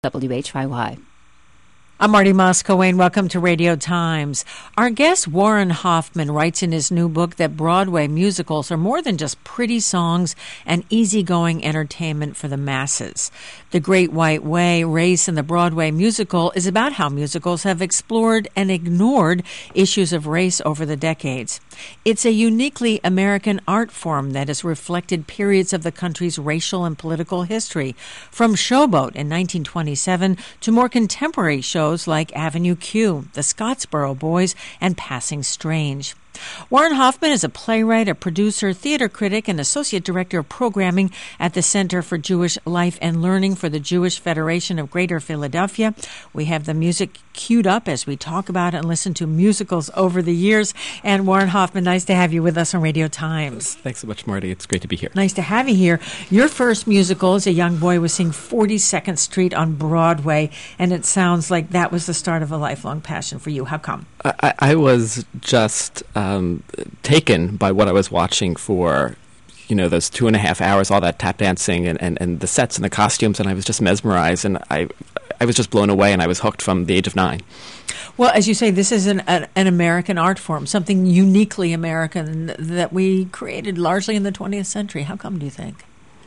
WHYY. I'm Marty Moscow-Wayne. Welcome to Radio Times. Our guest, Warren Hoffman, writes in his new book that Broadway musicals are more than just pretty songs and easygoing entertainment for the masses. The Great White Way, Race in the Broadway Musical is about how musicals have explored and ignored issues of race over the decades. It's a uniquely American art form that has reflected periods of the country's racial and political history, from Showboat in 1927 to more contemporary shows like Avenue Q, The Scottsboro Boys, and Passing Strange. Warren Hoffman is a playwright, a producer, theater critic, and associate director of programming at the Center for Jewish Life and Learning for the Jewish Federation of Greater Philadelphia. We have the music queued up as we talk about and listen to musicals over the years. And Warren Hoffman, nice to have you with us on Radio Times. Thanks so much, Marty. It's great to be here. Nice to have you here. Your first musical as a young boy was seeing 42nd Street on Broadway, and it sounds like that was the start of a lifelong passion for you. How come? I was just taken by what I was watching for, those 2.5 hours, all that tap dancing and the sets and the costumes, and I was just mesmerized, and I was just blown away, and I was hooked from the age of 9. Well, as you say, this is an American art form, something uniquely American that we created largely in the 20th century. How come, do you think?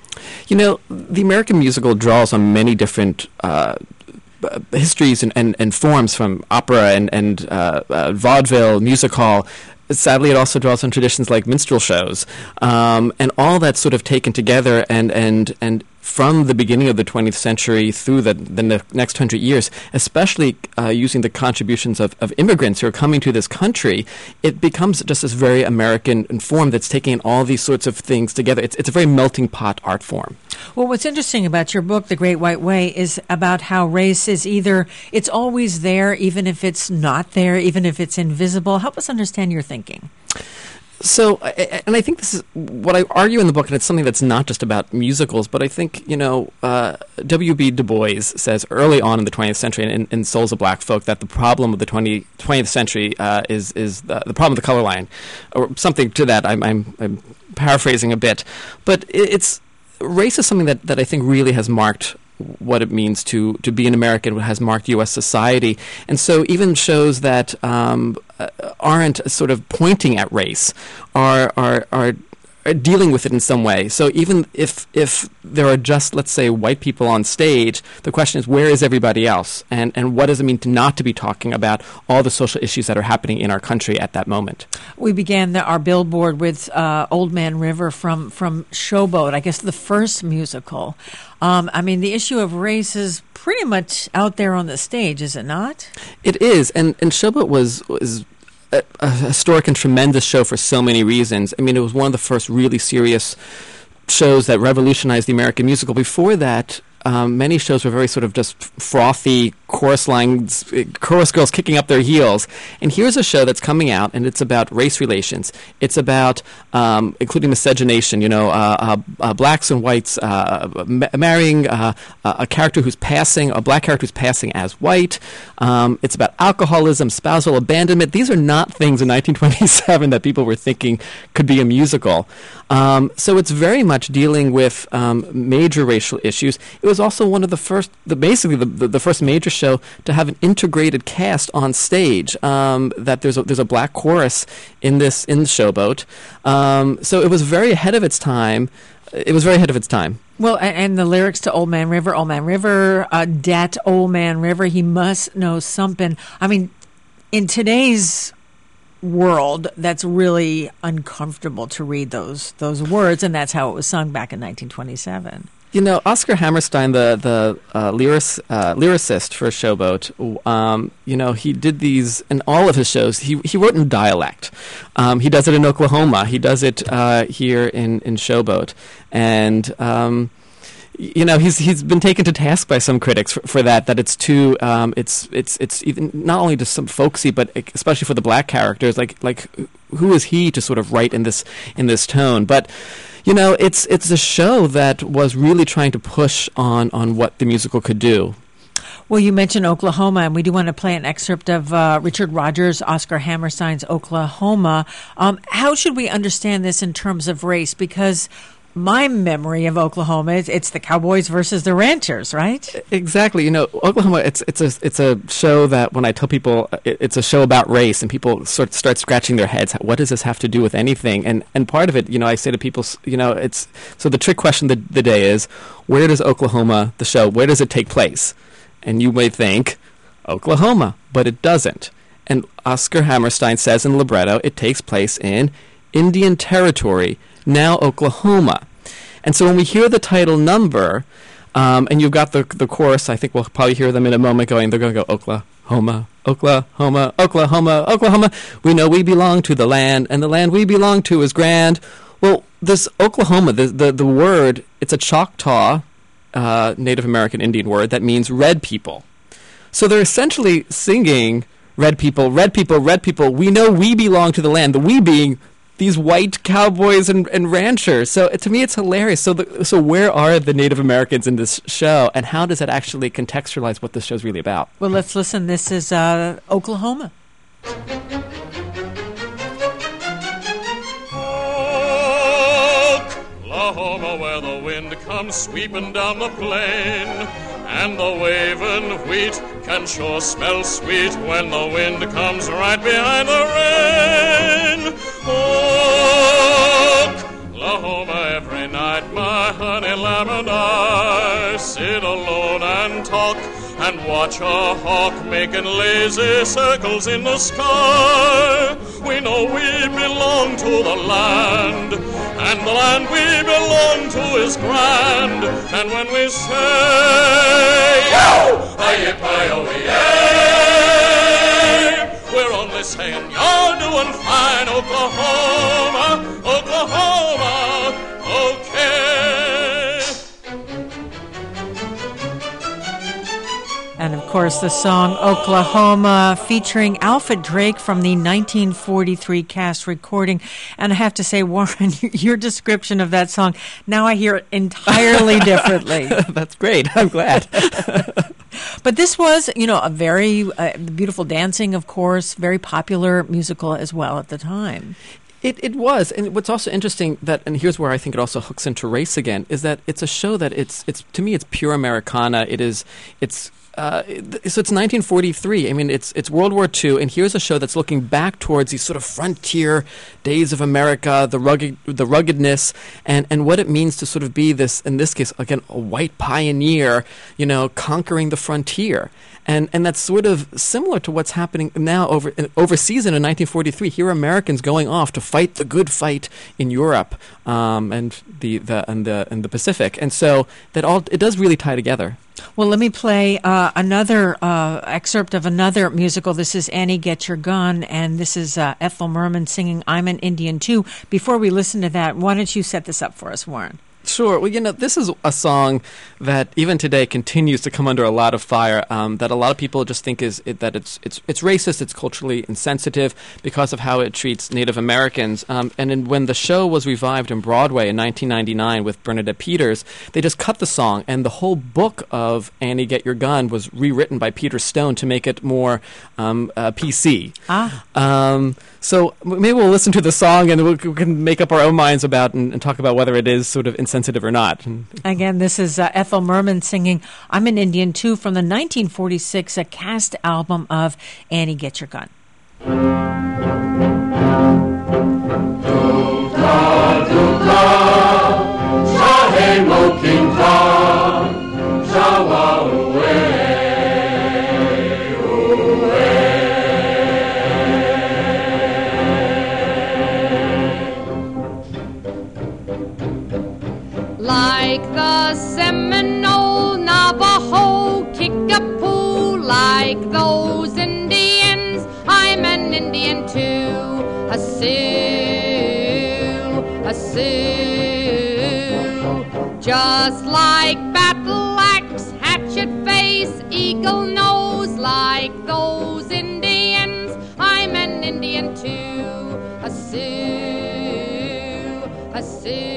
The American musical draws on many different histories and forms, from opera and vaudeville, music hall. Sadly, it also draws on traditions like minstrel shows, and all that's sort of taken together and from the beginning of the 20th century through the next 100 years, especially using the contributions of immigrants who are coming to this country, it becomes just this very American form that's taking all these sorts of things together. It's a very melting pot art form. Well, what's interesting about your book, The Great White Way, is about how race is it's always there, even if it's not there, even if it's invisible. Help us understand your thinking. So, and I think this is what I argue in the book, and it's something that's not just about musicals, but I think, W.B. Du Bois says early on in the 20th century in Souls of Black Folk that the problem of the 20th century is the problem of the color line, or something to that. I'm paraphrasing a bit. But race is something that I think really has marked what it means to be an American, what has marked U.S. society. And so even shows that aren't sort of pointing at race are dealing with it in some way. So even if there are just, let's say, white people on stage, the question is, where is everybody else? And what does it mean not to be talking about all the social issues that are happening in our country at that moment? We began our billboard with Old Man River from Showboat, I guess the first musical. The issue of race is pretty much out there on the stage, is it not? It is, and Showboat was a historic and tremendous show for so many reasons. It was one of the first really serious shows that revolutionized the American musical. Before that, many shows were very sort of just frothy chorus girls kicking up their heels. And here's a show that's coming out, and it's about race relations. It's about, including miscegenation, blacks and whites marrying a black character who's passing as white. It's about alcoholism, spousal abandonment. These are not things in 1927 that people were thinking could be a musical. So it's very much dealing with major racial issues. It was also one of the first, the first major show to have an integrated cast on stage. That there's a black chorus in Showboat. So it was very ahead of its time. Well, and the lyrics to Old Man River, dat old man river, he must know something. In today's world, that's really uncomfortable to read those words, and that's how it was sung back in 1927. Oscar Hammerstein, the lyricist for Showboat, he did these in all of his shows. He wrote in dialect. He does it in Oklahoma. He does it here in Showboat. And he's been taken to task by some critics for that it's too it's even not only just some folksy, but especially for the black characters, like who is he to sort of write in this tone? But it's a show that was really trying to push on what the musical could do. Well, you mentioned Oklahoma, and we do want to play an excerpt of Richard Rodgers, Oscar Hammerstein's Oklahoma. How should we understand this in terms of race? Because my memory of Oklahoma is it's the Cowboys versus the Ranchers, right? Exactly. Oklahoma. It's a show that when I tell people it's a show about race, and people sort of start scratching their heads. What does this have to do with anything? And part of it, I say to people, it's so the trick question the day is, where does Oklahoma, the show, where does it take place? And you may think Oklahoma, but it doesn't. And Oscar Hammerstein says in the libretto, it takes place in Indian Territory, now Oklahoma. And so when we hear the title number, and you've got the chorus, I think we'll probably hear them in a moment they're going to go Oklahoma, Oklahoma, Oklahoma, Oklahoma. We know we belong to the land, and the land we belong to is grand. Well, this Oklahoma, the word, it's a Choctaw Native American Indian word that means red people. So they're essentially singing red people, red people, red people. We know we belong to the land, the we being these white cowboys and ranchers. So to me, it's hilarious. So where are the Native Americans in this show, and how does that actually contextualize what this show's really about? Well, let's listen. This is Oklahoma. Oklahoma, where the wind comes sweeping down the plain, and the waving wheat can sure smell sweet when the wind comes right behind the rain. Oklahoma, every night my honey lamb and I sit alone and talk and watch a hawk making lazy circles in the sky. We know we belong to the land, and the land we belong to is grand. And when we say, yo-hi-yi-hi-yo-yay, we're only saying you're doing fine, Oklahoma, Oklahoma, okay. And, of course, the song Oklahoma featuring Alfred Drake from the 1943 cast recording. And I have to say, Warren, your description of that song, now I hear it entirely differently. That's great. I'm glad. But this was, a very beautiful dancing, of course, very popular musical as well at the time. It was, and what's also interesting and here's where I think it also hooks into race again, is that it's a show that it's to me it's pure Americana. So it's 1943. I mean, it's World War II, and here's a show that's looking back towards these sort of frontier days of America, the ruggedness, and what it means to sort of be this, in this case, again, a white pioneer, conquering the frontier. And that's sort of similar to what's happening now overseas in 1943. Here are Americans going off to fight the good fight in Europe and the Pacific, and so it does really tie together. Well, let me play another excerpt of another musical. This is Annie, Get Your Gun, and this is Ethel Merman singing I'm an Indian Too. Before we listen to that, why don't you set this up for us, Warren? Sure. Well, this is a song that even today continues to come under a lot of fire. That a lot of people just think it's racist. It's culturally insensitive because of how it treats Native Americans. When the show was revived in Broadway in 1999 with Bernadette Peters, they just cut the song, and the whole book of Annie, Get Your Gun was rewritten by Peter Stone to make it more PC. So maybe we'll listen to the song and we can make up our own minds about and talk about whether it is sort of insensitive or not. Again, this is Ethel Merman singing I'm an Indian Too from the 1946 cast album of Annie, Get Your Gun. Like the Seminole, Navajo, Kickapoo, like those Indians, I'm an Indian too. A Sioux, a Sioux. Just like battle axe, hatchet face, eagle nose, like those Indians, I'm an Indian too. A Sioux, a Sioux.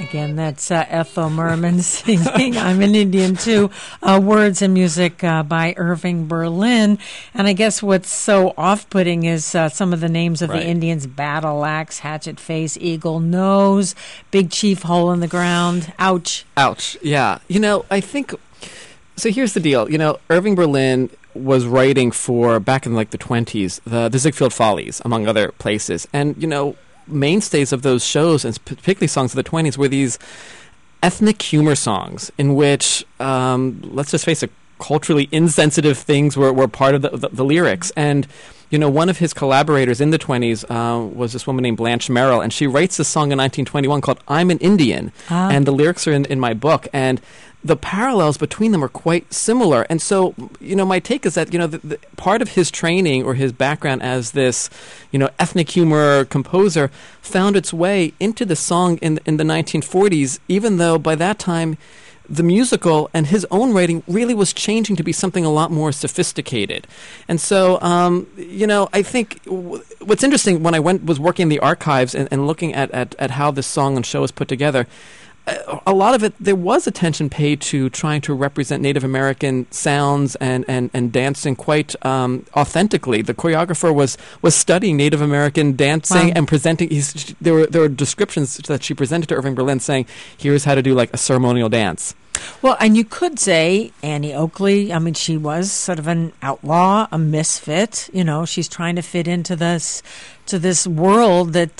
Again, that's Ethel Merman singing I'm an Indian Too. Words and music by Irving Berlin. And I guess what's so off-putting is some of the names of the Indians: Battle Axe, Hatchet Face, Eagle Nose, Big Chief, Hole in the Ground. Ouch. Ouch, yeah. I think... So here's the deal. Irving Berlin was writing for, back in like the 20s, the Ziegfeld Follies, among other places. And, mainstays of those shows, and particularly songs of the 20s, were these ethnic humor songs in which, let's just face it, culturally insensitive things were part of the lyrics. And, one of his collaborators in the 20s was this woman named Blanche Merrill, and she writes this song in 1921 called I'm an Indian. And the lyrics are in my book. And the parallels between them are quite similar. And so, my take is that, the part of his training or his background as this, ethnic humor composer found its way into the song in the 1940s, even though by that time the musical and his own writing really was changing to be something a lot more sophisticated. And so, I think what's interesting when I was working in the archives and looking at how this song and show is put together, a lot of it, there was attention paid to trying to represent Native American sounds and dancing quite authentically. The choreographer was studying Native American dancing and presenting. There were descriptions that she presented to Irving Berlin saying, here's how to do like a ceremonial dance. Well, and you could say Annie Oakley, she was sort of an outlaw, a misfit. She's trying to fit into this world that,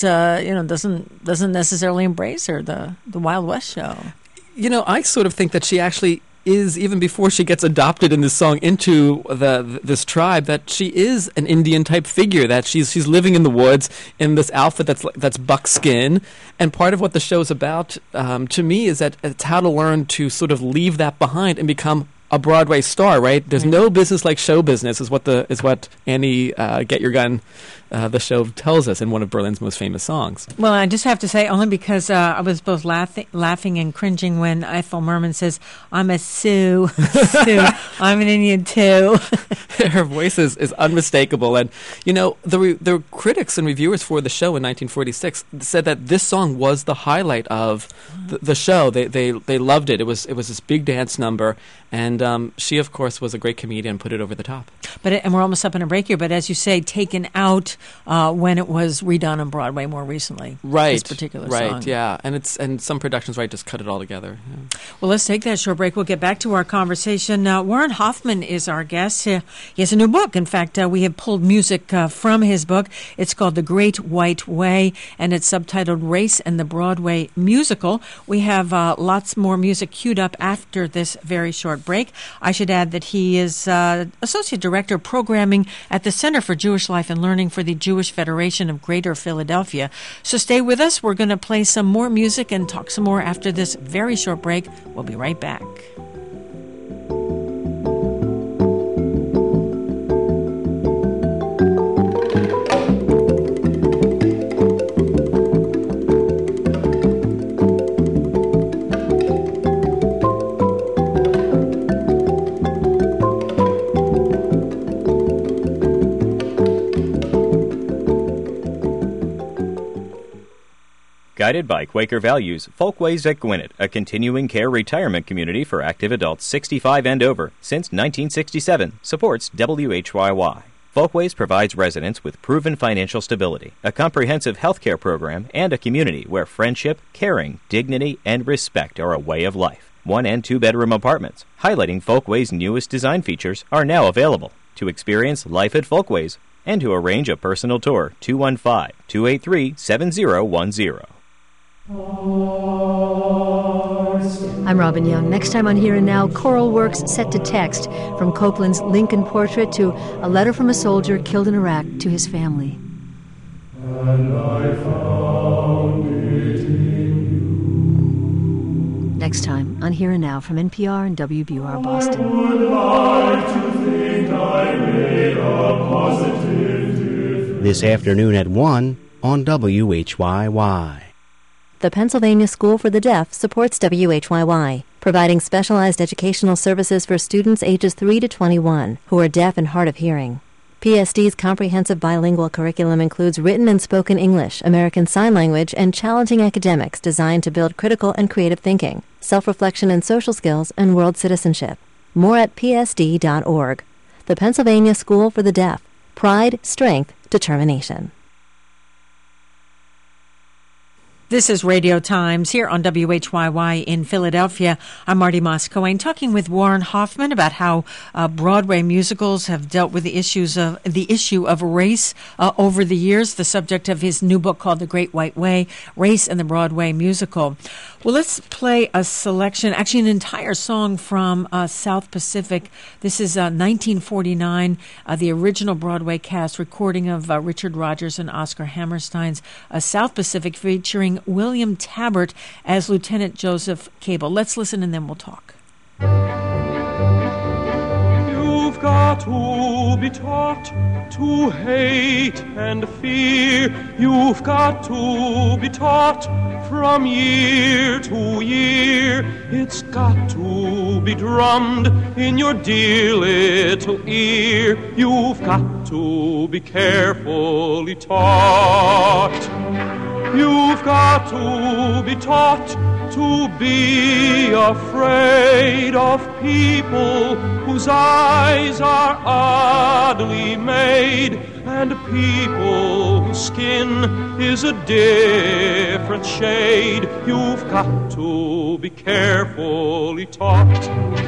doesn't necessarily embrace her, the Wild West show. I sort of think that she actually is, even before she gets adopted in this song into this tribe, that she is an Indian type figure, that she's living in the woods in this outfit that's buckskin. And part of what the show's about, to me, is that it's how to learn to sort of leave that behind and become a Broadway star, right? There's no business like show business, is what Annie Get Your Gun, the show, tells us in one of Berlin's most famous songs. Well, I just have to say, only because I was both laughing and cringing when Ethel Merman says, I'm a Sioux, I'm an Indian too. Her voice is unmistakable. And, the critics and reviewers for the show in 1946 said that this song was the highlight of the show. They loved it. It was this big dance number. And she, of course, was a great comedian and put it over the top. And we're almost up in a break here, but as you say, taken out when it was redone on Broadway more recently. Right. This particular song. Right, yeah. And some productions, just cut it all together. Yeah. Well, let's take that short break. We'll get back to our conversation. Warren Hoffman is our guest. He has a new book. In fact, we have pulled music from his book. It's called The Great White Way, and it's subtitled Race and the Broadway Musical. We have lots more music queued up after this very short break. I should add that he is Associate Director of Programming at the Center for Jewish Life and Learning for the Jewish Federation of Greater Philadelphia. So stay with us. We're going to play some more music and talk some more after this very short break. We'll be right back. Guided by Quaker values, Folkways at Gwinnett, a continuing care retirement community for active adults 65 and over since 1967, supports WHYY. Folkways provides residents with proven financial stability, a comprehensive health care program, and a community where friendship, caring, dignity, and respect are a way of life. 1- and 2-bedroom apartments, highlighting Folkways' newest design features, are now available. To experience life at Folkways and to arrange a personal tour, 215-283-7010. I'm Robin Young. Next time on Here and Now, choral works set to text, from Copeland's Lincoln Portrait to A Letter from a Soldier Killed in Iraq to his family. And I found it in you. Next time on Here and Now from NPR and WBUR Boston. I would like to think I made a positive difference. This afternoon at 1 on WHYY. The Pennsylvania School for the Deaf supports WHYY, providing specialized educational services for students ages 3 to 21 who are deaf and hard of hearing. PSD's comprehensive bilingual curriculum includes written and spoken English, American Sign Language, and challenging academics designed to build critical and creative thinking, self-reflection and social skills, and world citizenship. More at psd.org. The Pennsylvania School for the Deaf. Pride, strength, determination. This is Radio Times here on WHYY in Philadelphia. I'm Marty Moss-Cohen, talking with Warren Hoffman about how Broadway musicals have dealt with the issue of race over the years, the subject of his new book called The Great White Way, Race and the Broadway Musical. Well, let's play a selection, actually an entire song from South Pacific. This is 1949, the original Broadway cast recording of Richard Rodgers and Oscar Hammerstein's South Pacific, featuring William Tabbert as Lieutenant Joseph Cable. Let's listen and then we'll talk. You've got to be taught to hate and fear. You've got to be taught from year to year. It's got to be drummed in your dear little ear. You've got to be carefully taught. You've got to be taught to be afraid of people whose eyes are oddly made, and people whose skin is a different shade. You've got to be carefully taught.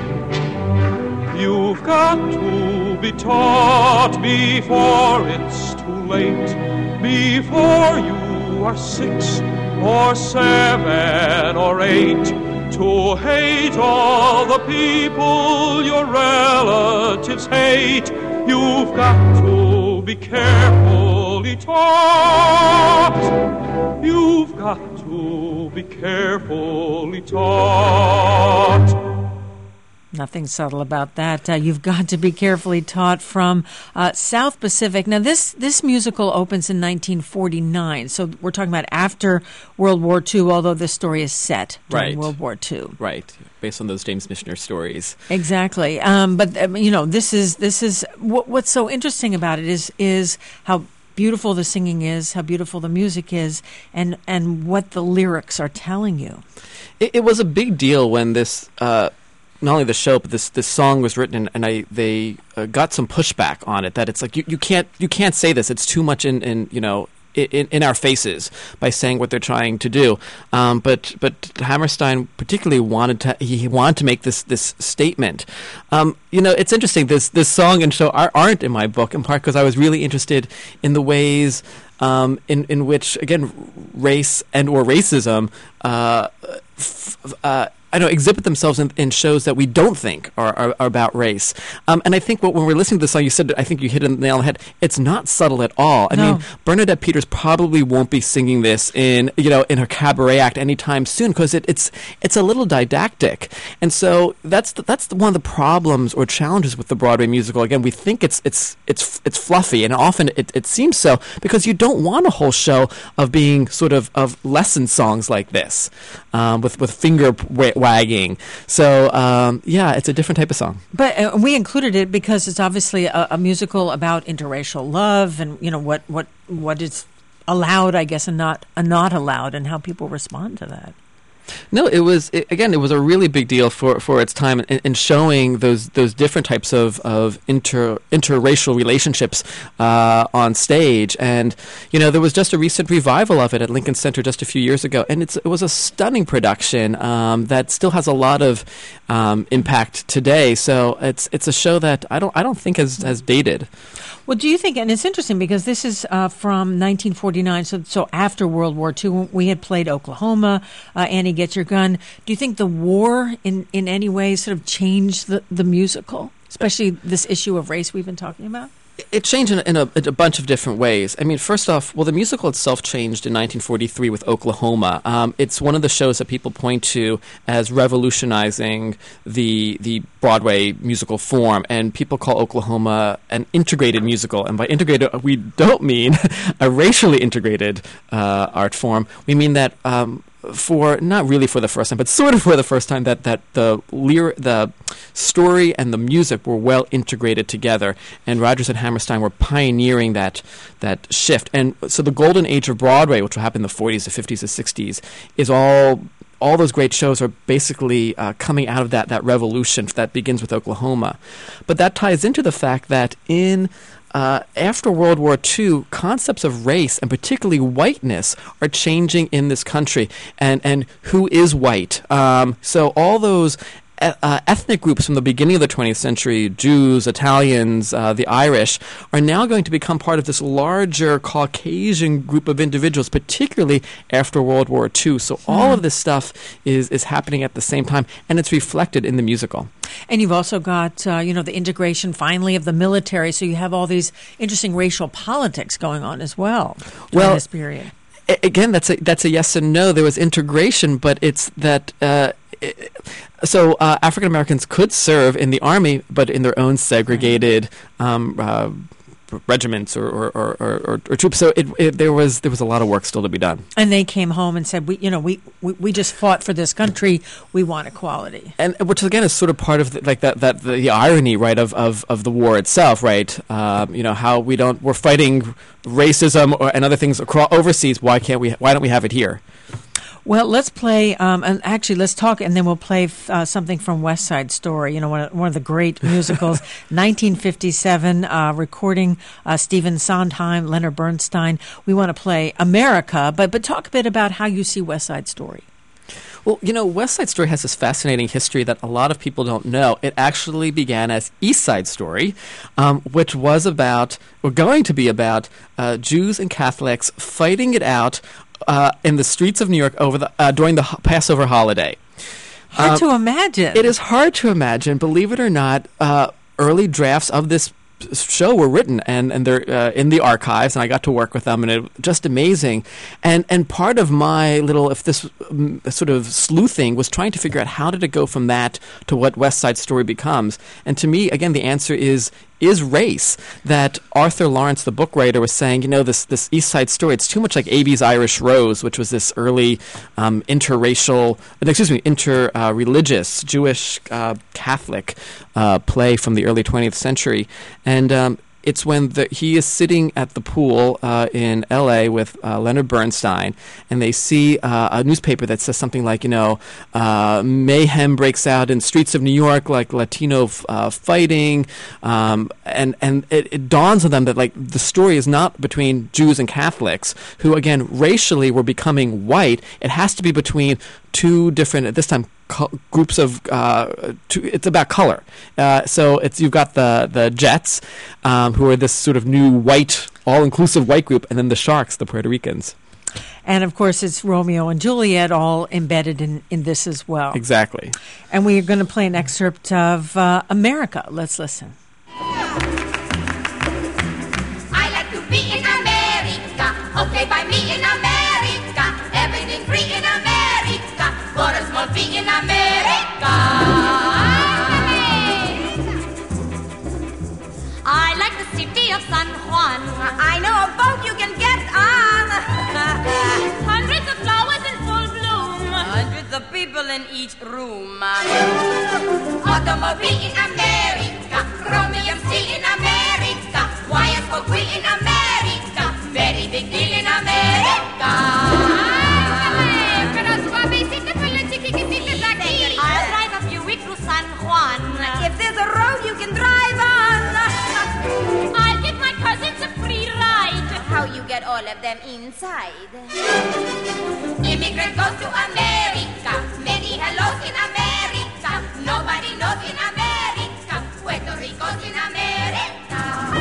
You've got to be taught before it's too late, before you are 6 or 7 or 8, to hate all the people your relatives hate. You've got to be carefully taught. You've got to be carefully taught. Nothing subtle about that. You've got to be carefully taught, from South Pacific. Now, this musical opens in 1949, so we're talking about after World War II, although this story is set during World War II. Right, based on those James Michener stories. Exactly. But this is what's so interesting about it is how beautiful the singing is, how beautiful the music is, and what the lyrics are telling you. It was a big deal when this. Not only the show, but this song was written, and they got some pushback on it. That it's like you can't say this. It's too much in our faces by saying what they're trying to do. But Hammerstein particularly wanted to make this statement. It's interesting. This song and show aren't in my book, in part because I was really interested in the ways in which, again, race and or racism exhibit themselves in shows that we don't think are about race. And I think when we're listening to the song, you said, I think you hit the nail on the head, it's not subtle at all. I mean, Bernadette Peters probably won't be singing this in her cabaret act anytime soon, because it's a little didactic. And so that's one of the problems or challenges with the Broadway musical. Again, we think it's fluffy, and often it seems so, because you don't want a whole show of being sort of lesson songs like this, with finger wagging. So, it's a different type of song. But we included it because it's obviously a musical about interracial love and, what is allowed, I guess, and not allowed, and how people respond to that. No, it was a really big deal for its time in showing those different types of interracial relationships on stage. And there was just a recent revival of it at Lincoln Center just a few years ago, and it was a stunning production that still has a lot of impact today. So it's a show that I don't think has dated. Well, do you think, and it's interesting because this is from 1949, so after World War II, we had played Oklahoma, Annie Get Your Gun. Do you think the war in any way sort of changed the musical, especially this issue of race we've been talking about? It changed in a bunch of different ways. I mean, first off, the musical itself changed in 1943 with Oklahoma. It's one of the shows that people point to as revolutionizing the Broadway musical form, and people call Oklahoma an integrated musical. And by integrated, we don't mean a racially integrated art form. We mean that for not really for the first time, but sort of for the first time, that the story and the music were well integrated together, and Rodgers and Hammerstein were pioneering that shift. And so the golden age of Broadway, which will happen in the 40s, the 50s, the 60s, is all those great shows are basically coming out of that revolution that begins with Oklahoma. But that ties into the fact that after World War II, concepts of race and particularly whiteness are changing in this country. And who is white? So all those ethnic groups from the beginning of the 20th century, Jews, Italians, the Irish, are now going to become part of this larger Caucasian group of individuals, particularly after World War II. So all of this stuff is happening at the same time, and it's reflected in the musical. And you've also got, the integration, finally, of the military, so you have all these interesting racial politics going on as well during this period. Again, that's a yes and no. There was integration, but it's that... So African Americans could serve in the army, but in their own segregated regiments or troops. So there was a lot of work still to be done. And they came home and said, we just fought for this country. We want equality. And which again is sort of part of the irony, right, of the war itself, right? How we're fighting racism and other things overseas. Why don't we have it here? Well, let's play, and actually let's talk, and then we'll play something from West Side Story, one of the great musicals, 1957, recording Stephen Sondheim, Leonard Bernstein. We want to play America, but talk a bit about how you see West Side Story. Well, West Side Story has this fascinating history that a lot of people don't know. It actually began as East Side Story, which was going to be about Jews and Catholics fighting it out in the streets of New York during the Passover holiday. Hard to imagine. It is hard to imagine. Believe it or not, early drafts of this show were written, and they're in the archives, and I got to work with them, and it was just amazing. And part of my sort of sleuthing was trying to figure out how did it go from that to what West Side Story becomes. And to me, again, the answer is race. That Arthur Lawrence, the book writer, was saying, this East Side Story, it's too much like Abe's Irish Rose, which was this early interreligious, Jewish Catholic play from the early 20th century. And it's when he is sitting at the pool in L.A. with Leonard Bernstein, and they see a newspaper that says something like, mayhem breaks out in streets of New York, like Latino fighting, and it dawns on them that the story is not between Jews and Catholics, who again racially were becoming white. It has to be between two different, at this time, groups of it's about color. So you've got the Jets, who are this sort of new white, all-inclusive white group, and then the Sharks, the Puerto Ricans. And of course, it's Romeo and Juliet all embedded in this as well. Exactly. And we are going to play an excerpt of America. Let's listen. I like to be in America. Okay, by me in America. Everything free in America. For a small fee in America. I like the city of San Juan. I know a boat you can get on. Hundreds of flowers in full bloom. Hundreds of people in each room. Automobile in America. Chromium steel in America. Wires for we in America. Very big deal in America. I'll drive a few weeks through San Juan. If there's a road you can drive on. I'll give my cousins a free ride. How you get all of them inside? Immigrant goes to America. Many hellos in America. Nobody knows in America. Puerto Rico's in America.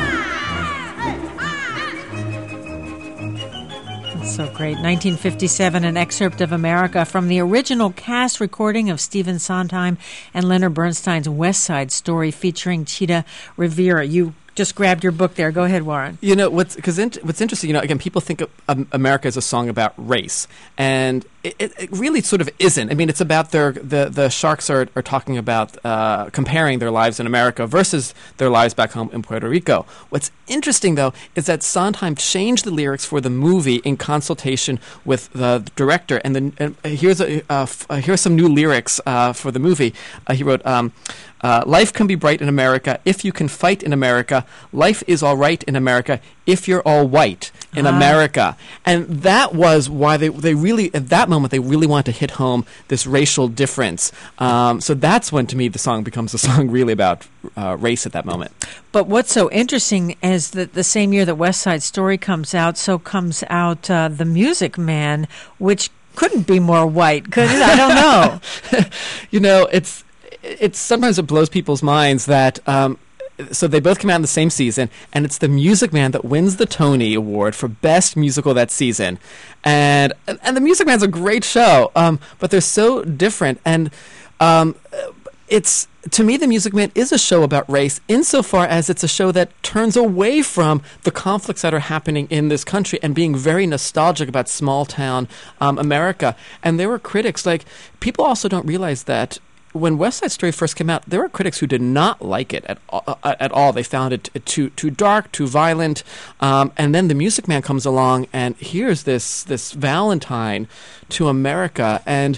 So great. 1957, an excerpt of America from the original cast recording of Stephen Sondheim and Leonard Bernstein's West Side Story featuring Chita Rivera. You just grabbed your book there. Go ahead, Warren. You know, what's interesting, again, people think of America as a song about race, and it really sort of isn't. I mean, it's about the Sharks are talking about comparing their lives in America versus their lives back home in Puerto Rico. What's interesting, though, is that Sondheim changed the lyrics for the movie in consultation with the director, and here's some new lyrics for the movie. He wrote, life can be bright in America if you can fight in America. Life is all right in America if you're all white in America. And that was why they really, at that moment, they really wanted to hit home this racial difference. So that's when, to me, the song becomes a song really about race at that moment. But what's so interesting is that the same year that West Side Story comes out, so comes out The Music Man, which couldn't be more white, could it? I don't know. It's sometimes it blows people's minds that so they both come out in the same season, and it's The Music Man that wins the Tony Award for Best Musical that season. And The Music Man's a great show, but they're so different. And it's, to me, The Music Man is a show about race insofar as it's a show that turns away from the conflicts that are happening in this country and being very nostalgic about small-town America. And there were critics, people also don't realize that when West Side Story first came out, there were critics who did not like it at all. They found it too dark, too violent. And then The Music Man comes along, and here's this Valentine to America. And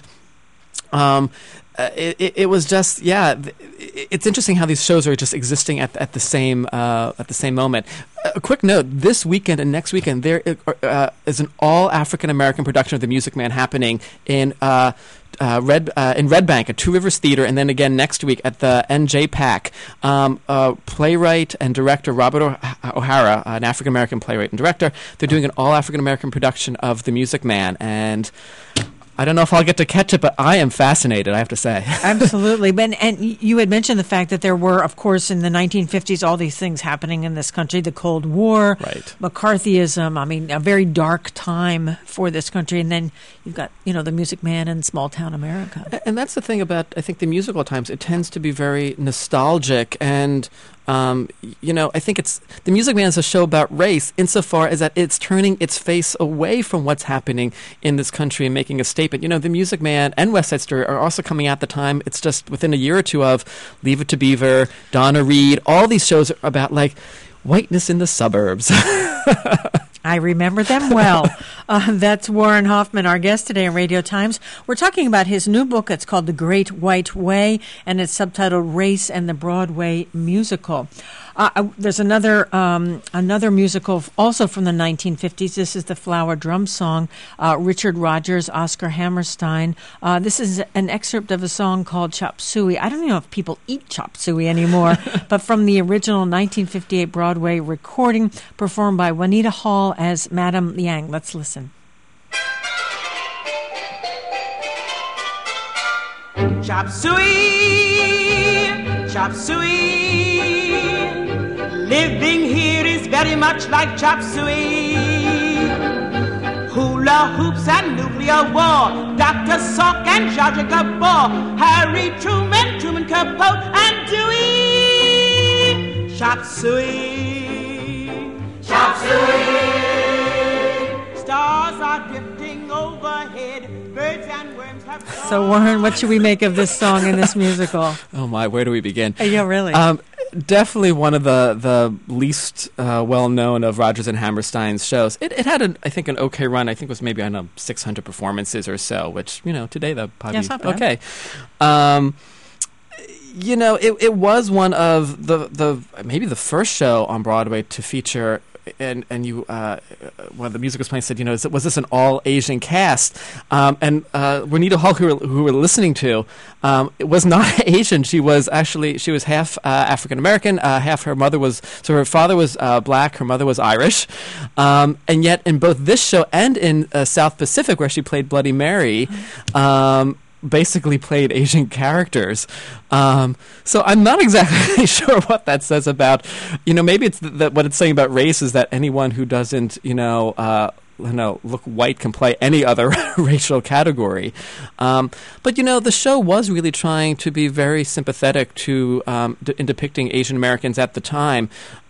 it was just, it's interesting how these shows are just existing at the same moment. A quick note: this weekend and next weekend there is an all African American production of The Music Man happening in Red Bank at Two Rivers Theater, and then again next week at the NJPAC. Playwright and director Robert O'Hara, an African American playwright and director, they're doing an all African American production of The Music Man, and I don't know if I'll get to catch it, but I am fascinated, I have to say. Absolutely. And you had mentioned the fact that there were, of course, in the 1950s, all these things happening in this country, the Cold War, right, McCarthyism, a very dark time for this country. And then you've got, The Music Man and small-town America. And that's the thing about, I think, the musical at times. It tends to be very nostalgic, and I think The Music Man is a show about race insofar as that it's turning its face away from what's happening in this country and making a statement. The Music Man and West Side Story are also coming out at the time. It's just within a year or two of Leave It to Beaver, Donna Reed. All these shows are about, whiteness in the suburbs. I remember them well. That's Warren Hoffman, our guest today on Radio Times. We're talking about his new book. It's called The Great White Way, and it's subtitled Race and the Broadway Musical. There's another musical also from the 1950s. This is the Flower Drum Song, Richard Rodgers, Oscar Hammerstein. This is an excerpt of a song called Chop Suey. I don't even know if people eat chop suey anymore, but from the original 1958 Broadway recording performed by Juanita Hall as Madame Liang. Let's listen. Chop suey, chop suey. Living here is very much like chop suey. Hula hoops and nuclear war, Dr. Salk and Zsa Zsa Gabor, Harry Truman, Truman Capote, and Dewey. Chop suey, chop suey. Stars are drifting overhead, birds and worms have... So, Warren, what should we make of this song in this musical? Oh, my, where do we begin? Yeah, really. Definitely one of the least well-known of Rodgers and Hammerstein's shows. It had, I think, an okay run. I think it was maybe, 600 performances or so, which, today that probably... Yeah, it's not bad. Okay. It was one of the maybe the first show on Broadway to feature... And one of the musicals playing said, was this an all Asian cast? And Juanita Hall, who we're listening to, was not Asian. She was half African American. Half her mother was, so her father was black, her mother was Irish. And yet, in both this show and in South Pacific, where she played Bloody Mary, basically played Asian characters. So I'm not exactly sure what that says about, maybe it's what it's saying about race is that anyone who doesn't, look white can play any other racial category. But the show was really trying to be very sympathetic to in depicting Asian Americans at the time,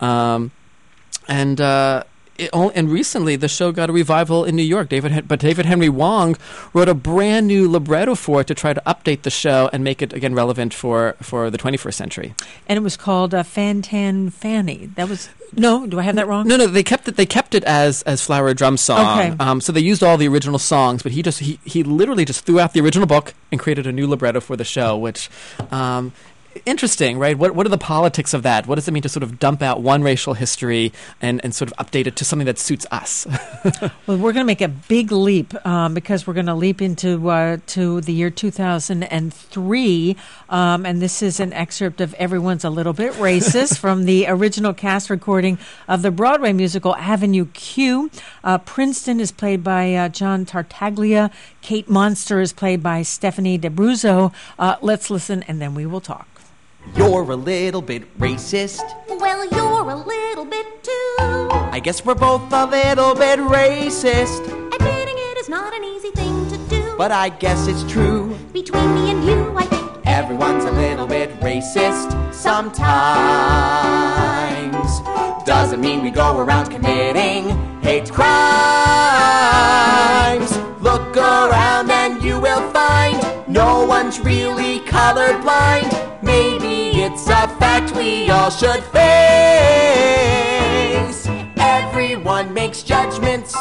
and recently the show got a revival in New York. But David Henry Wong wrote a brand new libretto for it to try to update the show and make it again relevant for the 21st century. And it was called Fan Tan Fanny. That was no. Do I have that wrong? No. They kept it as Flower Drum Song. Okay. So they used all the original songs, but he literally just threw out the original book and created a new libretto for the show, which. Interesting, right? What are the politics of that? What does it mean to sort of dump out one racial history and sort of update it to something that suits us? Well, we're going to make a big leap because we're going to leap into to the year 2003, and this is an excerpt of Everyone's a Little Bit Racist from the original cast recording of the Broadway musical Avenue Q. Princeton is played by John Tartaglia. Kate Monster is played by Stephanie D'Abruzzo. Let's listen, and then we will talk. You're a little bit racist. Well, you're a little bit too. I guess we're both a little bit racist. Admitting it is not an easy thing to do. But I guess it's true. Between me and you, I think everyone's a little bit racist sometimes. Doesn't mean we go around committing hate crimes. Look around and you will find no one's really colorblind. Maybe it's a fact we all should face. Everyone makes judgments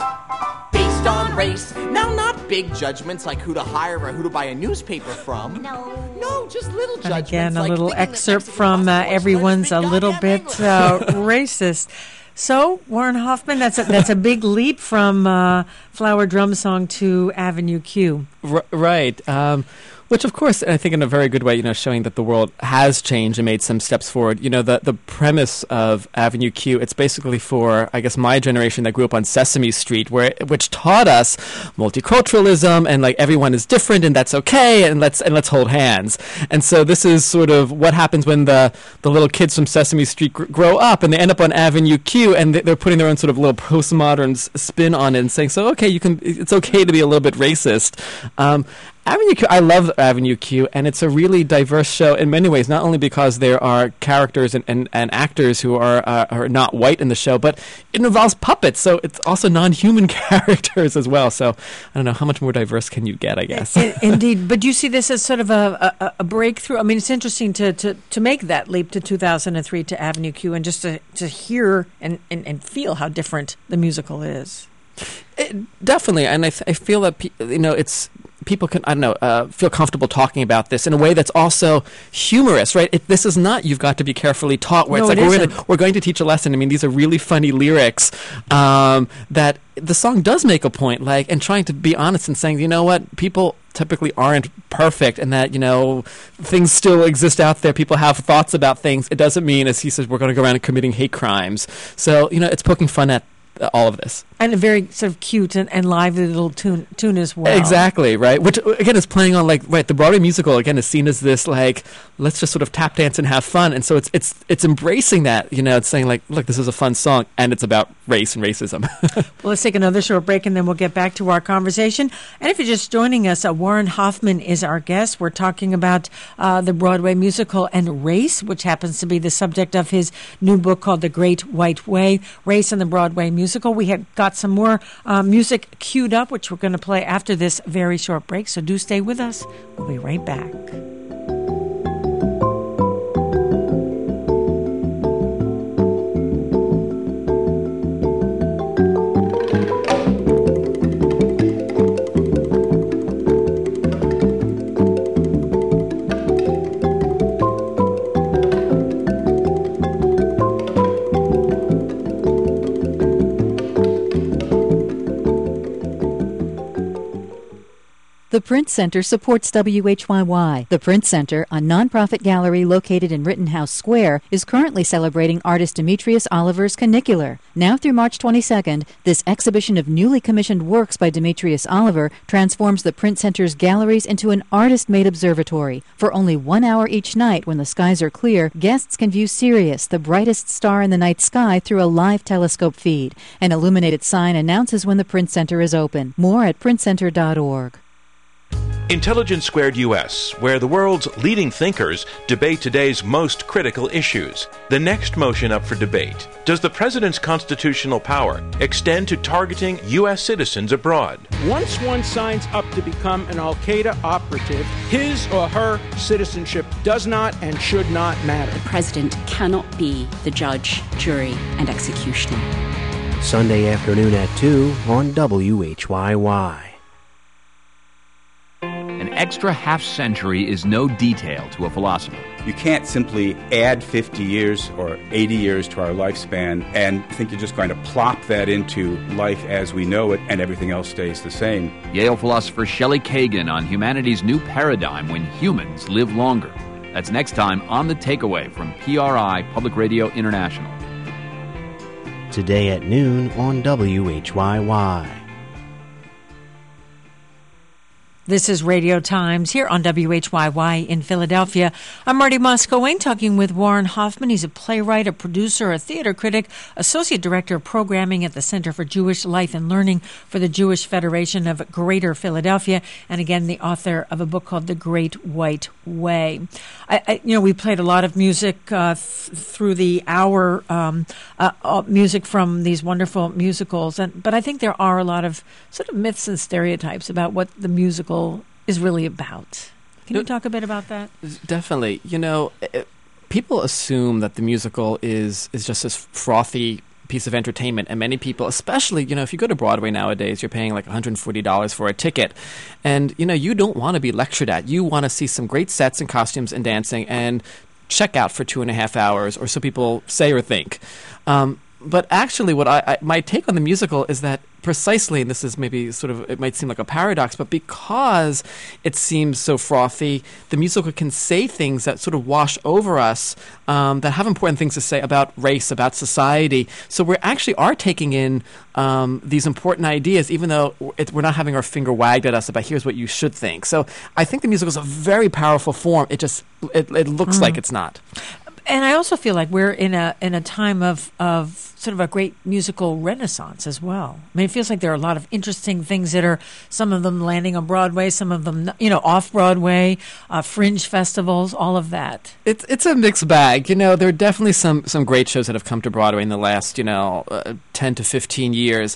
based on race. Now, not big judgments like who to hire or who to buy a newspaper from. No, just little judgments. And again, a like little excerpt from Everyone's a Little Bit Racist. So, Warren Hoffman, that's a big leap from Flower Drum Song to Avenue Q. Right. Which, of course, I think in a very good way, showing that the world has changed and made some steps forward. The premise of Avenue Q, it's basically for, I guess, my generation that grew up on Sesame Street, which taught us multiculturalism and like everyone is different and that's okay and let's hold hands. And so this is sort of what happens when the little kids from Sesame Street grow up and they end up on Avenue Q and they're putting their own sort of little postmodern spin on it and saying, so okay, it's okay to be a little bit racist. Avenue Q, I love Avenue Q, and it's a really diverse show in many ways, not only because there are characters and actors who are not white in the show, but it involves puppets, so it's also non-human characters as well. So I don't know, how much more diverse can you get, I guess. Indeed. But do you see this as sort of a breakthrough? I mean, it's interesting to make that leap to 2003 to Avenue Q and just to hear and feel how different the musical is. Definitely, and I feel that it's people can feel comfortable talking about this in a way that's also humorous, right? This is not "You've got to be carefully taught," where we're going to teach a lesson. I mean, these are really funny lyrics that the song does make a point, and trying to be honest and saying, you know what, people typically aren't perfect, and that things still exist out there. People have thoughts about things. It doesn't mean, as he says, we're going to go around and committing hate crimes. So it's poking fun at all of this. And a very sort of cute and lively little tune as well. Exactly, right? Which, again, is playing on, the Broadway musical, again, is seen as this, let's just sort of tap dance and have fun. And so it's embracing that, it's saying, look, this is a fun song, and it's about race and racism. Well, let's take another short break, and then we'll get back to our conversation. And if you're just joining us, Warren Hoffman is our guest. We're talking about the Broadway musical and race, which happens to be the subject of his new book called The Great White Way, Race and the Broadway Musical. We have got some more music queued up, which we're going to play after this very short break. So do stay with us. We'll be right back. The Print Center supports WHYY. The Print Center, a nonprofit gallery located in Rittenhouse Square, is currently celebrating artist Demetrius Oliver's Canicular. Now through March 22nd, this exhibition of newly commissioned works by Demetrius Oliver transforms the Print Center's galleries into an artist-made observatory. For only 1 hour each night when the skies are clear, guests can view Sirius, the brightest star in the night sky, through a live telescope feed. An illuminated sign announces when the Print Center is open. More at printcenter.org. Intelligence Squared US, where the world's leading thinkers debate today's most critical issues. The next motion up for debate: does the president's constitutional power extend to targeting U.S. citizens abroad? Once one signs up to become an Al-Qaeda operative, his or her citizenship does not and should not matter. The president cannot be the judge, jury, and executioner. Sunday afternoon at 2 on WHYY. An extra half-century is no detail to a philosopher. You can't simply add 50 years or 80 years to our lifespan and think you're just going to plop that into life as we know it and everything else stays the same. Yale philosopher Shelley Kagan on humanity's new paradigm when humans live longer. That's next time on The Takeaway from PRI, Public Radio International. Today at noon on WHYY. This is Radio Times here on WHYY in Philadelphia. I'm Marty Moscowane talking with Warren Hoffman. He's a playwright, a producer, a theater critic, associate director of programming at the Center for Jewish Life and Learning for the Jewish Federation of Greater Philadelphia, and again, the author of a book called The Great White Way. We played a lot of music through the hour, music from these wonderful musicals, but I think there are a lot of sort of myths and stereotypes about what the musical is really about. Can you talk a bit about that? Definitely. People assume that the musical is just this frothy piece of entertainment, and many people, especially, if you go to Broadway nowadays, you're paying like $140 for a ticket, and you don't want to be lectured at. You want to see some great sets and costumes and dancing and check out for 2.5 hours, or so people say or think. But actually, what my take on the musical is that precisely, and this is maybe sort of, it might seem like a paradox, but because it seems so frothy, the musical can say things that sort of wash over us, that have important things to say about race, about society. So we actually are taking in these important ideas, even though we're not having our finger wagged at us about here's what you should think. So I think the musical is a very powerful form. It just it looks like it's not. And I also feel like we're in a time of sort of a great musical renaissance as well. I mean, it feels like there are a lot of interesting things that are, some of them landing on Broadway, some of them, off Broadway, fringe festivals, all of that. It's a mixed bag. There are definitely some great shows that have come to Broadway in the last, 10 to 15 years.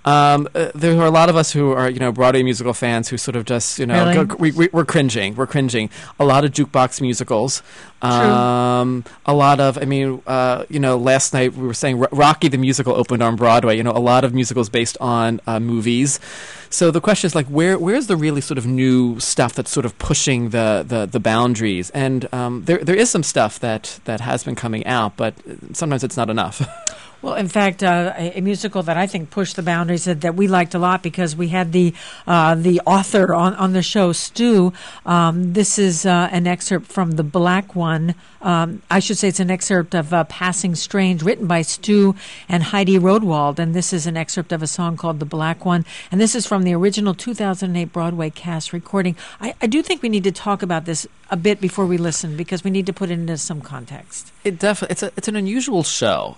There are a lot of us who are, Broadway musical fans who sort of just, really? we're cringing. We're cringing. A lot of jukebox musicals. True. A lot of, last night we were saying Rocky the musical opened on Broadway. A lot of musicals based on movies. So the question is, where's the really sort of new stuff that's sort of pushing the boundaries? And there is some stuff that has been coming out, but sometimes it's not enough. Well, in fact, a musical that I think pushed the boundaries that we liked a lot because we had the author on the show, Stu. This is an excerpt from The Black One. I should say it's an excerpt of Passing Strange, written by Stu and Heidi Rodewald, and this is an excerpt of a song called The Black One, and this is from the original 2008 Broadway cast recording. I do think we need to talk about this a bit before we listen because we need to put it into some context. It definitely it's an unusual show.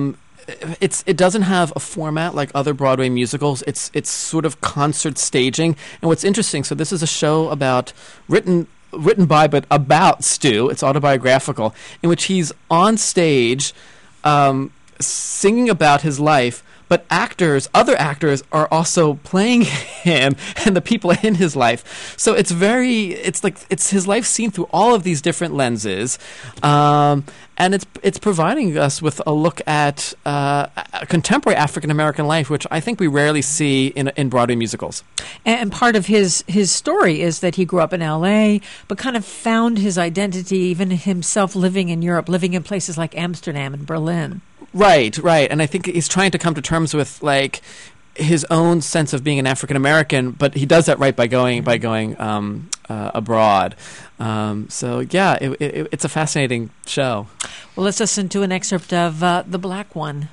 It doesn't have a format like other Broadway musicals. It's sort of concert staging. And what's interesting, so this is a show written by but about Stu. It's autobiographical, in which he's on stage singing about his life, but other actors are also playing him and the people in his life. So it's his life seen through all of these different lenses. And it's providing us with a look at contemporary African American life, which I think we rarely see in Broadway musicals. And part of his story is that he grew up in L.A., but kind of found his identity, even himself living in Europe, living in places like Amsterdam and Berlin. Right. And I think he's trying to come to terms with, his own sense of being an African American, but he does that right by going abroad. So yeah, it's a fascinating show. Well, let's listen to an excerpt of The Black One.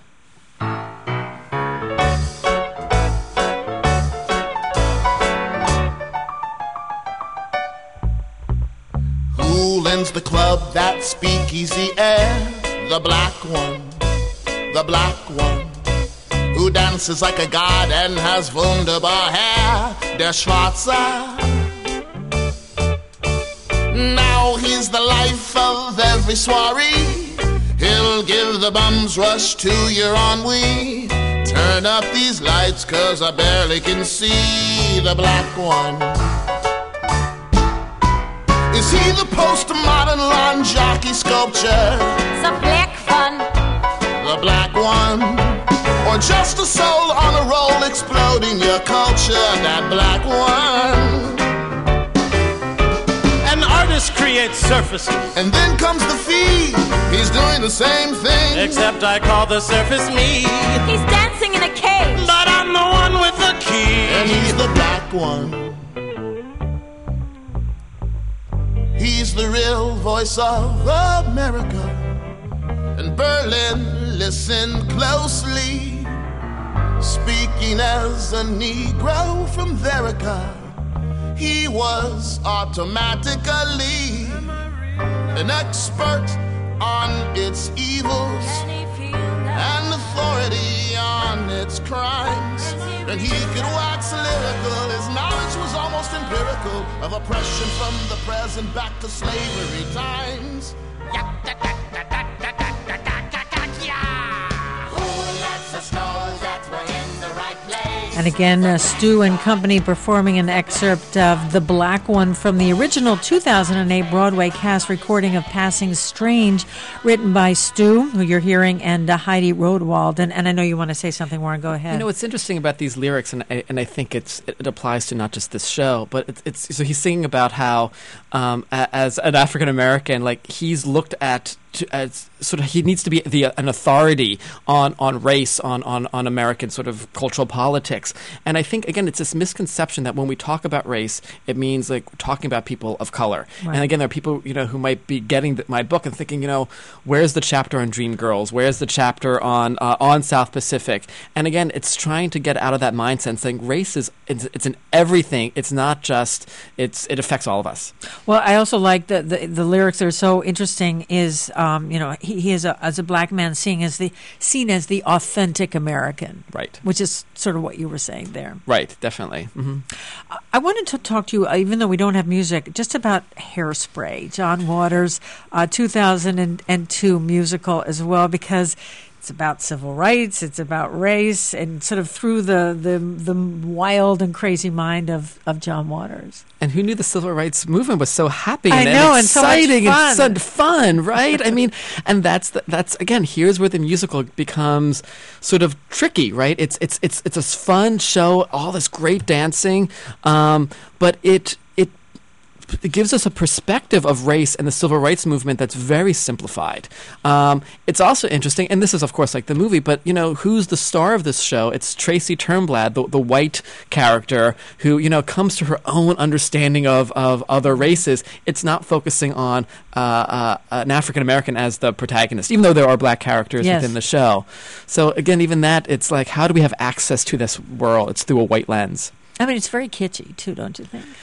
Who lends the club that speakeasy air? The black one, the black one. Who dances like a god and has wunderbar hair? Der Schwarzer. Now he's the life of every soiree. He'll give the bums rush to your ennui. Turn up these lights 'cause I barely can see the black one. Is he the postmodern lawn jockey sculpture? The black one. The black one. Or just a soul on a roll exploding your culture? That black one. An artist creates surfaces. And then comes the fee. He's doing the same thing. Except I call the surface me. He's dancing in a cage. But I'm the one with the key. And he's the black one. He's the real voice of America. And Berlin, listen closely. Speaking as a Negro from Verica, he was automatically an expert on its evils and authority on its crimes. And he could wax lyrical, his knowledge was almost empirical, of oppression from the present back to slavery times. And again, Stu and Company performing an excerpt of The Black One from the original 2008 Broadway cast recording of Passing Strange, written by Stu, who you're hearing, and Heidi Rodewald. And I know you want to say something, Warren. Go ahead. You know, what's interesting about these lyrics, and I think it applies to not just this show, but it's so he's singing about how, as an African American, like he's looked at as sort of he needs to be an authority on race, on American sort of cultural politics. And I think, again, it's this misconception that when we talk about race, it means like we're talking about people of color. Right. And again, there are people, who might be getting my book and thinking, where's the chapter on Dreamgirls? Where's the chapter on South Pacific? And again, it's trying to get out of that mindset and saying race it's in everything. It's not just, it affects all of us. Well, I also like the lyrics that are so interesting is, he is as a black man seen as the authentic American, right? Which is sort of what you were saying there, right? Definitely. Mm-hmm. I wanted to talk to you, even though we don't have music, just about Hairspray, John Waters' 2002 musical as well, because it's about civil rights, it's about race, and sort of through the wild and crazy mind of John Waters. And who knew the civil rights movement was so happy and exciting and so fun, right? I mean, and that's again, here's where the musical becomes sort of tricky, right? It's a fun show, all this great dancing, but it gives us a perspective of race and the civil rights movement that's very simplified. It's also interesting, and this is, of course, like the movie, but, who's the star of this show? It's Tracy Turnblad, the white character who, comes to her own understanding of other races. It's not focusing on an African-American as the protagonist, even though there are black characters within the show. So, again, even that, it's like, how do we have access to this world? It's through a white lens. I mean, it's very kitschy, too, don't you think?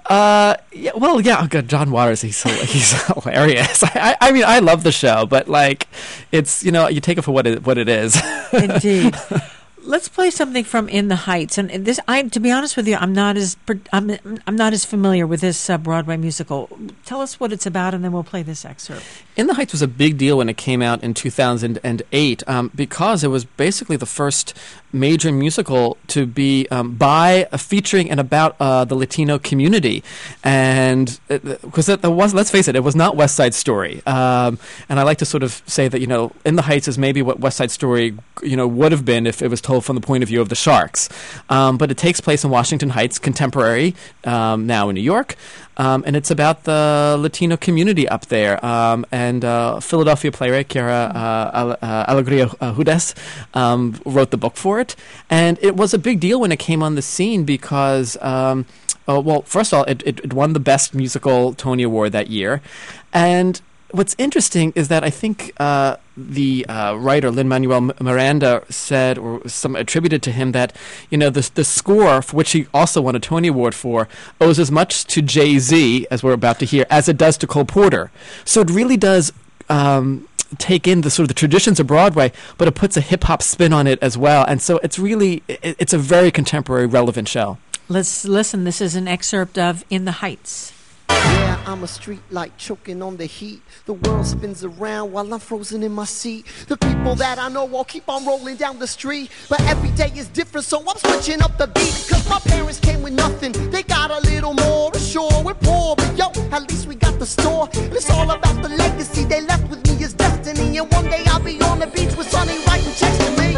Good. John Waters, he's hilarious. I mean, I love the show, but it's you take it for what it is. Indeed. Let's play something from In the Heights, and this. To be honest with you, I'm not as familiar with this Broadway musical. Tell us what it's about, and then we'll play this excerpt. In the Heights was a big deal when it came out in 2008 because it was basically the first major musical to be featuring and about the Latino community, and because let's face it, it was not West Side Story, and I like to sort of say that In the Heights is maybe what West Side Story would have been if it was told from the point of view of the Sharks. But it takes place in Washington Heights, contemporary, now in New York. And it's about the Latino community up there. And Philadelphia playwright Chiara Alegria Hudes wrote the book for it. And it was a big deal when it came on the scene because, well, first of all, it won the Best Musical Tony Award that year. And what's interesting is that I think the writer Lin-Manuel Miranda said, or some attributed to him, that the score, for which he also won a Tony Award for, owes as much to Jay-Z, as we're about to hear, as it does to Cole Porter. So it really does take in the sort of the traditions of Broadway, but it puts a hip hop spin on it as well. And so it's really it's a very contemporary, relevant show. Let's listen. This is an excerpt of In the Heights. Yeah, I'm a street light choking on the heat. The world spins around while I'm frozen in my seat. The people that I know all keep on rolling down the street, but every day is different, so I'm switching up the beat. Cause my parents came with nothing, they got a little more. Sure, we're poor, but yo, at least we got the store. And it's all about the legacy they left with me is destiny. And one day I'll be on the beach with Sonny writing checks to me.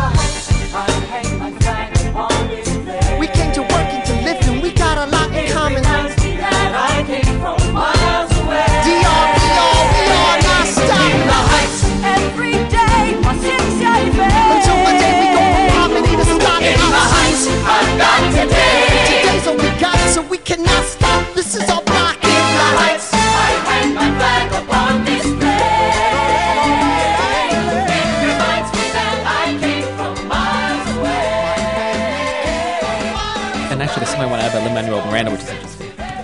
We came to work and to live, and we got a lot in common. I came from miles away. DR, we are not stopping. In the Heights. Every day, my city's until one day we go from poverty to starting. In the Heights, I've got today. Today's all we got, so we cannot stop. This is our block. In the Heights, I hang my flag upon display. It reminds me that I came from miles away. And actually, there's something I want to add about Lin-Manuel Miranda, which is interesting.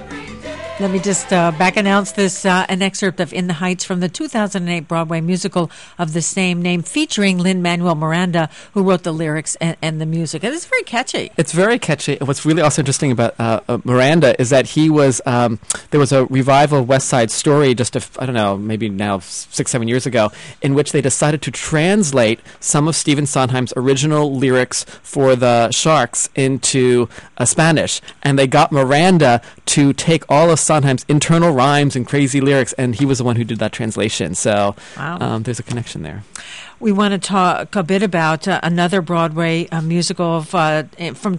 Let me just back announce this, an excerpt of In the Heights from the 2008 Broadway musical of the same name, featuring Lin-Manuel Miranda, who wrote the lyrics and the music. And it's very catchy. It's very catchy. And what's really also interesting about Miranda is that he was, there was a revival of West Side Story just, I don't know, maybe now 6-7 years ago, in which they decided to translate some of Stephen Sondheim's original lyrics for the Sharks into Spanish. And they got Miranda to take all of Sondheim's internal rhymes and crazy lyrics, and he was the one who did that translation. So wow. There's a connection there. We want to talk a bit about another Broadway musical from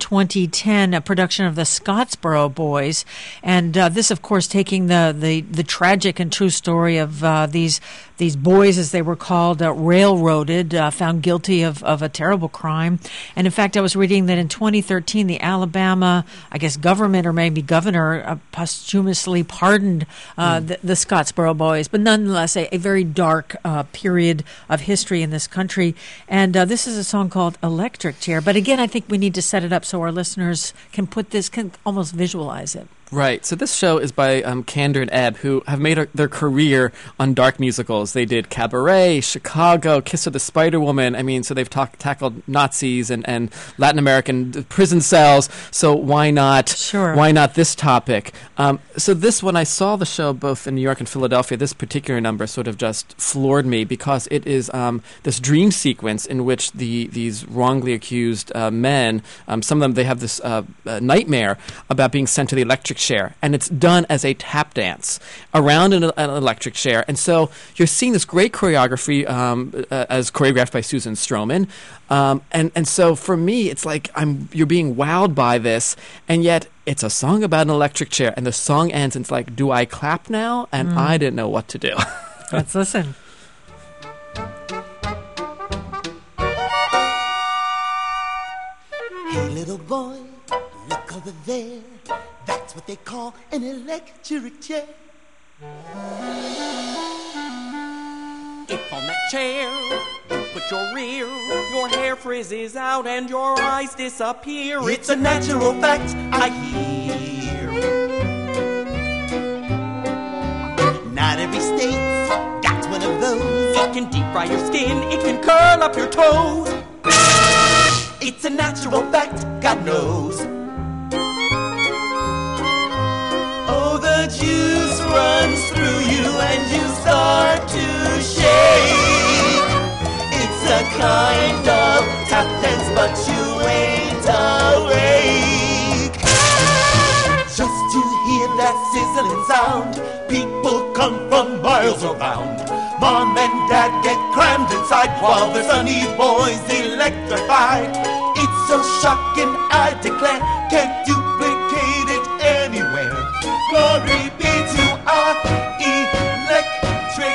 2010, a production of the Scottsboro Boys, and this, of course, taking the tragic and true story of these boys, as they were called, railroaded, found guilty of a terrible crime. And in fact, I was reading that in 2013, the Alabama, I guess, government or maybe governor posthumously pardoned the Scottsboro Boys, but nonetheless, a very dark period of history in this country. And this is a song called Electric Chair. But again, I think we need to set it up so our listeners can almost visualize it. Right. So this show is by Kander and Ebb, who have made their career on dark musicals. They did Cabaret, Chicago, Kiss of the Spider Woman. I mean, so they've tackled Nazis and Latin American prison cells. So why not? Sure. Why not this topic? So this, when I saw the show both in New York and Philadelphia, this particular number sort of just floored me because it is this dream sequence in which these wrongly accused men, some of them, they have this nightmare about being sent to the electric chair, and it's done as a tap dance around an electric chair. And so you're seeing this great choreography as choreographed by Susan Stroman. And so for me, it's like you're being wowed by this, and yet it's a song about an electric chair, and the song ends, and it's like, do I clap now? And I didn't know what to do. Let's listen. Hey, little boy, look over there. That's what they call an electric chair. If on that chair you put your rear, your hair frizzes out and your eyes disappear. It's a natural fact, I hear. Not every state's got one of those. It can deep fry your skin, it can curl up your toes. It's a natural fact, God knows. Oh, the juice runs through you and you start to shake. It's a kind of tap dance, but you ain't awake. Just to hear that sizzling sound, people come from miles around. Mom and Dad get crammed inside while their sunny boys electrified. so shocking, I declare. Can't duplicate it anywhere. Glory be to our electric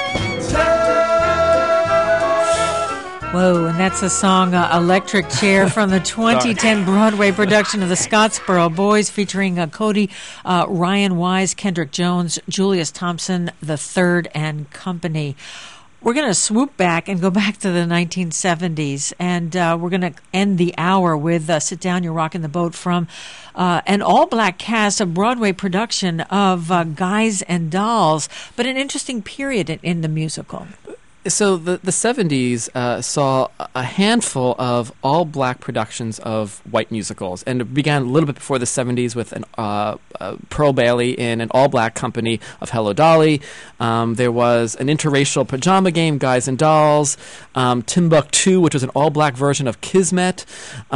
chair. Whoa, and that's the song Electric Chair from the 2010 Broadway production of the Scottsboro Boys, featuring Cody, Ryan Wise, Kendrick Jones, Julius Thompson III, and company. We're going to swoop back and go back to the 1970s, and we're going to end the hour with Sit Down, You're Rockin' the Boat from an all-black cast, a Broadway production of Guys and Dolls, but an interesting period in the musical. So the 70s saw a handful of all-black productions of white musicals, and it began a little bit before the 70s with Pearl Bailey in an all-black company of Hello Dolly. There was an interracial pajama game, Guys and Dolls. Timbuktu, which was an all-black version of Kismet.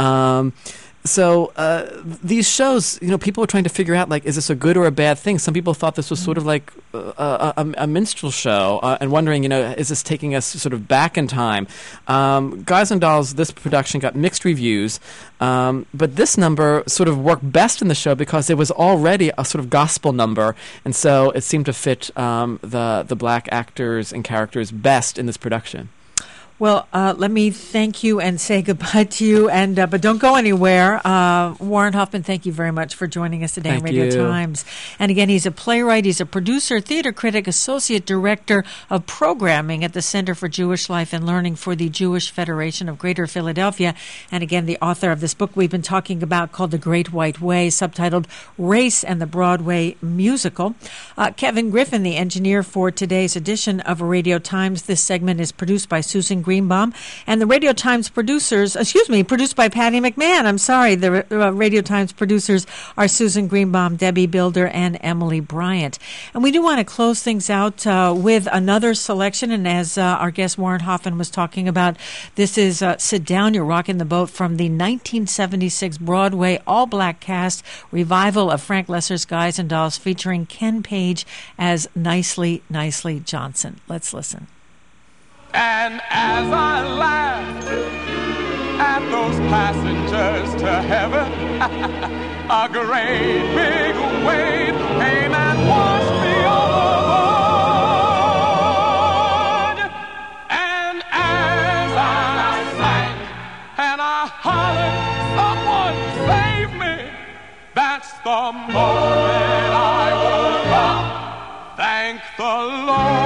So these shows, people were trying to figure out, is this a good or a bad thing? Some people thought this was sort of like a minstrel show and wondering, is this taking us sort of back in time? Guys and Dolls, this production got mixed reviews, but this number sort of worked best in the show because it was already a sort of gospel number, and so it seemed to fit the black actors and characters best in this production. Well, let me thank you and say goodbye to you, and but don't go anywhere. Warren Hoffman, thank you very much for joining us today on Radio Times. And again, he's a playwright, he's a producer, theater critic, associate director of programming at the Center for Jewish Life and Learning for the Jewish Federation of Greater Philadelphia, and again, the author of this book we've been talking about called The Great White Way, subtitled Race and the Broadway Musical. Kevin Griffin, the engineer for today's edition of Radio Times. This segment is produced by Susan Greenbaum, and the Radio Times produced by Patty McMahon. I'm sorry, the Radio Times producers are Susan Greenbaum, Debbie Builder, and Emily Bryant. And we do want to close things out with another selection, and as our guest Warren Hoffman was talking about, this is Sit Down, You're Rockin' the Boat from the 1976 Broadway all-black cast revival of Frank Loesser's Guys and Dolls, featuring Ken Page as Nicely, Nicely Johnson. Let's listen. And as I laugh at those passengers to heaven, a great big wave came and washed me overboard. And as I sang and I hollered, someone save me, that's the moment I woke up. Thank the Lord.